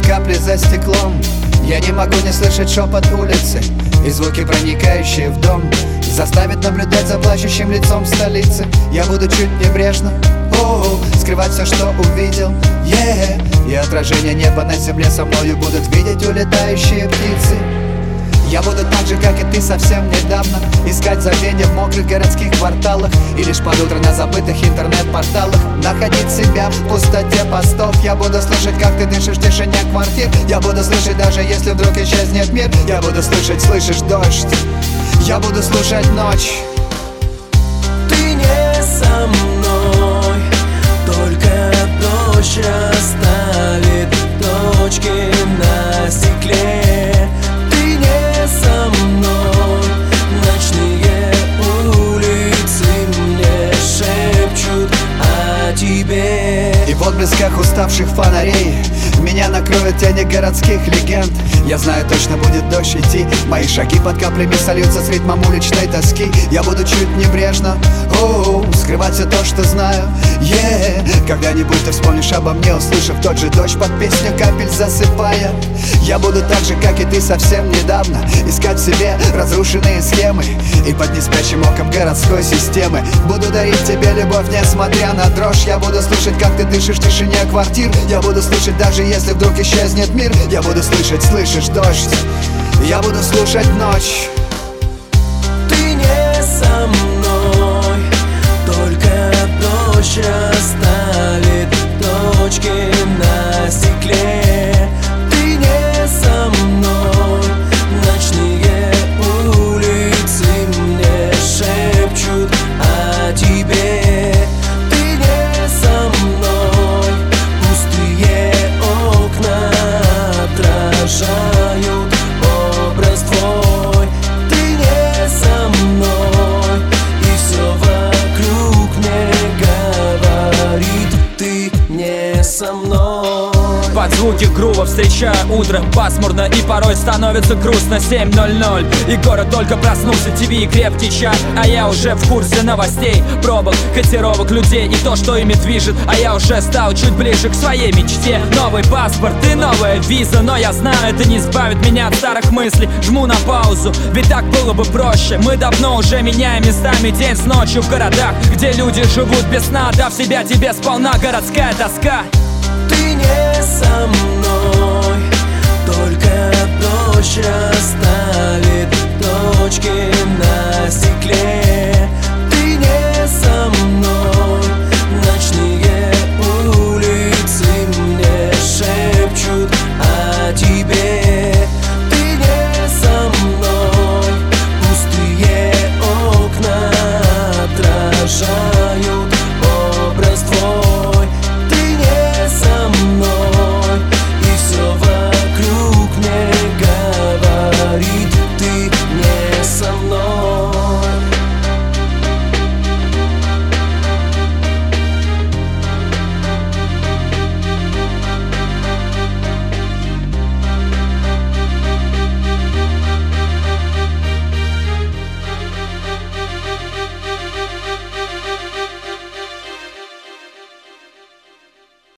капли за стеклом. Я не могу не слышать шепот улицы и звуки, проникающие в дом, заставит наблюдать за плачущим лицом столицы. Я буду чуть небрежно скрывать все, что увидел, и отражение неба на земле со мною будут видеть улетающие птицы. Я буду так же, как и ты совсем недавно, искать забвенье в мокрых городских кварталах и лишь под утро на забытых интернет-порталах находить себя в пустоте постов. Я буду слышать, как ты дышишь в тишине квартир. Я буду слышать, даже если вдруг исчезнет мир. Я буду слышать, слышишь дождь. Я буду слушать ночь. Ты не со мной, только дождь расставит точки на стекле. Ты не со мной, ночные улицы мне шепчут о тебе. И в отблесках уставших фонарей меня накроют тени городских легенд. Я знаю, точно будет дождь идти. Мои шаги под каплями сольются с ритмом уличной тоски. Я буду чуть небрежно скрывать все то, что знаю, Когда-нибудь ты вспомнишь обо мне, услышав тот же дождь под песню капель засыпая. Я буду так же, как и ты совсем недавно, искать в себе разрушенные схемы и под неспящим оком городской системы буду дарить тебе любовь, несмотря на дрожь. Я буду слышать, как ты дышишь в тишине квартир. Я буду слышать, даже если вдруг исчезнет мир. Я буду слышать, слышишь дождь. Я буду слушать ночь. Ты не со мной, только дождь расставит точки на стекле. Ты не со мной, ночные улицы мне шепчут о тебе. Ты не со мной, пустые окна отражают образ твой. Ты не со мной, и все вокруг мне говорит: ты не со мной. Под звуки грува встречаю утро. Пасмурно и порой становится грустно. 7:00 и город только проснулся. ТВ и крепкий чай, а я уже в курсе новостей, пробок, котировок людей и то, что ими движет. А я уже стал чуть ближе к своей мечте. Новый паспорт и новая виза, но я знаю, это не избавит меня от старых мыслей. Жму на паузу, ведь так было бы проще. Мы давно уже меняем местами день с ночью в городах, где люди живут без сна, дав себя тебе сполна. Городская тоска. Ты не со мной.